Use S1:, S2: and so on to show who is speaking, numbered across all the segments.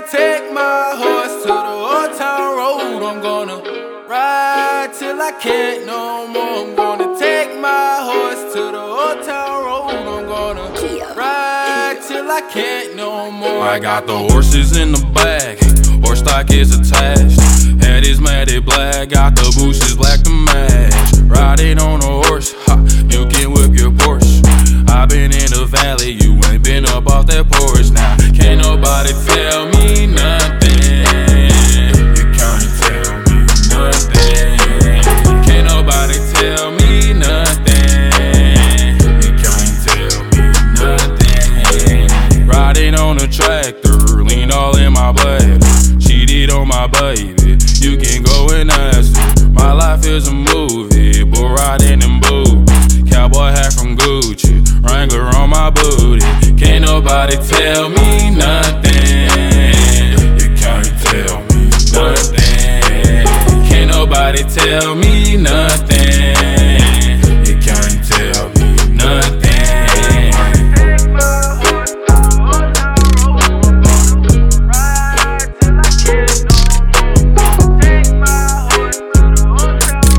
S1: take my horse to the old town road. I'm gonna ride till I can't no more. I'm gonna take my horse to the old town road. I'm gonna ride till I can't no more.
S2: I got the horses in the bag, horse stock is attached. Head is matted black, got the bushes black to match. Riding on a horse, ha, you can whip your Porsche. I been in the valley, you ain't been up off that porch. Now, can't nobody tell me nothing. You can't tell me nothing. Can't nobody tell me nothing. You can't tell me nothing. Riding on a tractor, lean all in my blood. Cheated on my baby, you can go and ask her. My life is a movie, bull riding in boots. Cowboy hat from Gucci, Wrangler on my booty. Can't nobody tell me nothing. You can't tell me nothing. Can't nobody tell me nothing. You can't tell me nothing.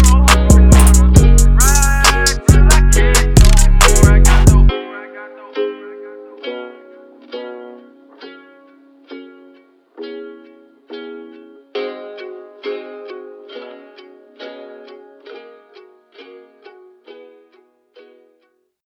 S1: I got